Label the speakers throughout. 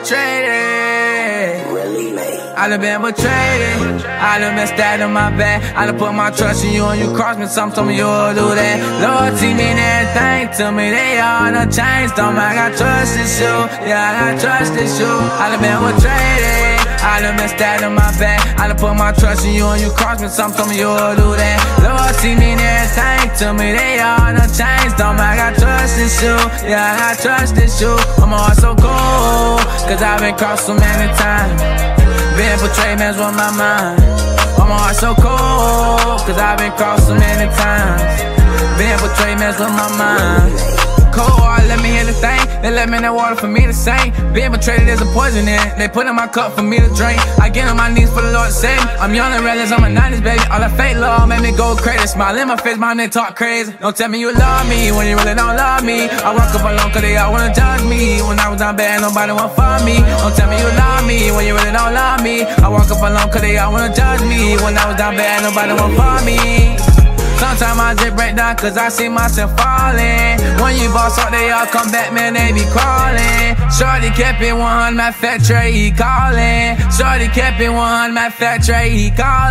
Speaker 1: betrayed.
Speaker 2: Really, mate.
Speaker 1: I done been betrayed. I done been stabbed in my back. I done put my trust in you and you crossed me. Some told me you'll do that. Loyalty mean everything to me. They all done changed. Don't I got trust issue. Yeah, I got trust issue. I done been betrayed. I done been stabbed in my back. I done put my trust in you and you crossed me. Some told me you'll do that. Loyalty mean everything to me. They all done changed. Don't I got trust issue. Yeah, I got trust issue. I'm all so cold, cause I've been crossed so many times. Been betrayed, mess with my mind. I'm all so cold, cause I've been crossed so many times. Been betrayed, mess with my mind. Cold heart, let me hear the thing. They let me in that water for me to sing. Being betrayed, there's a poison in it. They put in my cup for me to drink. I get on my knees for the Lord to save me. I'm young and reckless, I'm a 90s baby. All that fake love made me go crazy. Smile in my face, my name talk crazy. Don't tell me you love me when you really don't love me. I walk up alone cause they all wanna judge me. When I was down bad, nobody want for me. Don't tell me you love me when you really don't love me. I walk up alone cause they all wanna judge me. When I was down bad, nobody want for me. Sometimes I just break down cause I see myself falling. When you boss up, they all come back, man, they be crawling. Shorty kept it 100, my fat Trey, he calling. Shorty kept it 100, my fat Trey, he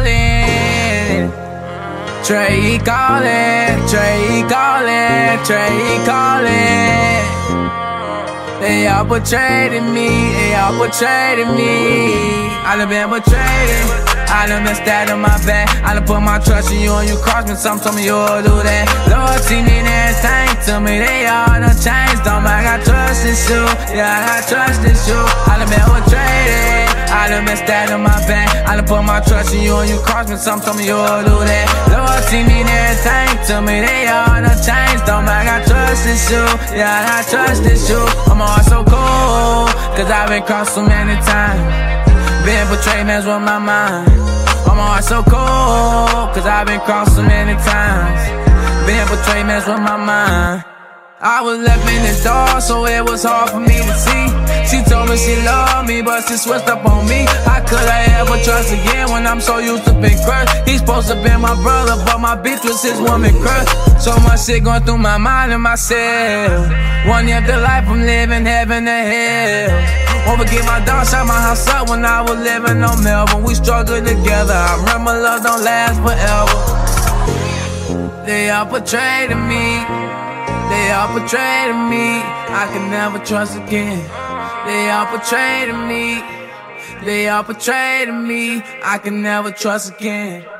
Speaker 1: calling. Trey, he calling. Trey, he calling. Trey, he calling. They all betrayed me, they all betrayed me. I done been betrayed. I done been stabbed in my back. I done put my trust in you and you crossed me. Some told me you'll do that. Loyalty mean everything to me. They all done changed. Don't I got trust issue. Yeah, I got trust issue. I done been betrayed. I done been stabbed in my back. I done put my trust in you and you crossed me. Some told me you'll do that. Loyalty mean everything to me. They all done changed. Don't I got trust issue. Yeah, I got trust issue. I'm all so cold, cause I've been crossed so many times. Been betrayed, mess with my mind. I'm all so cold, cause I've been crossed so many times. Been betrayed, mess with my mind. I was left in the dark, so it was hard for me to see. She told me she loved me, but she switched up on me. How could I ever trust again when I'm so used to being crushed? He's supposed to be my brother, but my bitch was his woman crush. So much shit going through my mind and myself. One year after life, I'm living heaven to hell. Won't forget my dog shot my house up when I was living on Melbourne. We struggled together, I remember love don't last forever. They all betrayed me. They all betrayed me. I can never trust again. They all betrayed me. They all betrayed me. I can never trust again.